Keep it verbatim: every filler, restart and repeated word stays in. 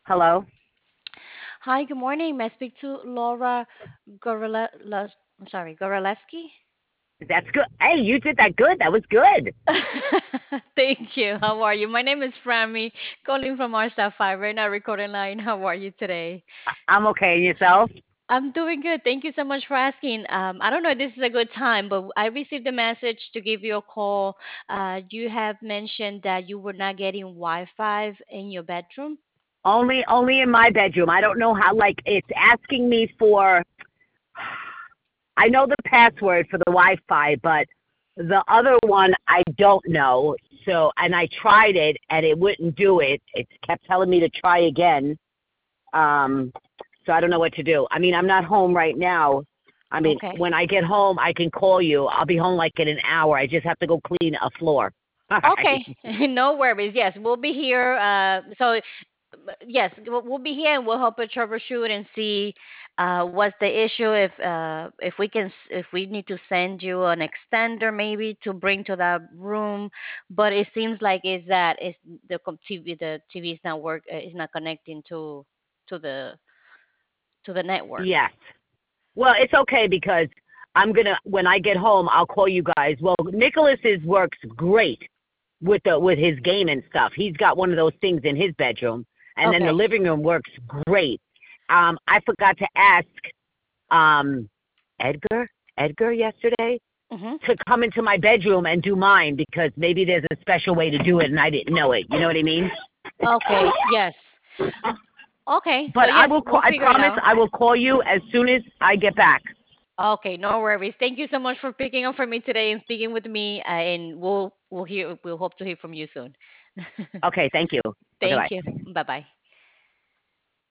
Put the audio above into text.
Hello? Hi, good morning. May I speak to Laura Gorele Les- I'm sorry, Gorelewski? That's good. Hey, you did that good. That was good. Thank you. How are you? My name is Frammy, calling from our Star Five right now, recording line. How are you today? I'm okay. And yourself? I'm doing good. Thank you so much for asking. Um, I don't know if this is a good time, but I received a message to give you a call. Uh, you have mentioned that you were not getting Wi-Fi in your bedroom. Only only in my bedroom. I don't know how like it's asking me for I know the password for the Wi-Fi, but the other one I don't know. So, and I tried it and it wouldn't do it. It kept telling me to try again. Um, so I don't know what to do. I mean, I'm not home right now. I mean, Okay. when I get home, I can call you. I'll be home like in an hour. I just have to go clean a floor. All right. Okay, no worries. Yes, we'll be here. Uh, so but yes, we'll, we'll be here and we'll help you troubleshoot and see uh, what's the issue. If uh, if we can, s- if we need to send you an extender maybe to bring to that room. But it seems like is that is the com- T V, the T V is not work, uh, is not connecting to to the to the network. Yes. Well, it's okay because I'm gonna when I get home, I'll call you guys. Well, Nicholas's works great with the with his game and stuff. He's got one of those things in his bedroom, and then the Okay. living room works great. Um, I forgot to ask um, Edgar Edgar yesterday Hmm. to come into my bedroom and do mine because maybe there's a special way to do it and I didn't know it. You know what I mean? Okay. Yes. Okay. So But I yes, will call. we'll I figure it promise out. I will call you as soon as I get back. Okay, no worries. Thank you so much for picking up for me today and speaking with me. Uh, and we'll we'll hear we'll hope to hear from you soon. Okay. Thank you. Okay. Thank you. Bye. Bye bye.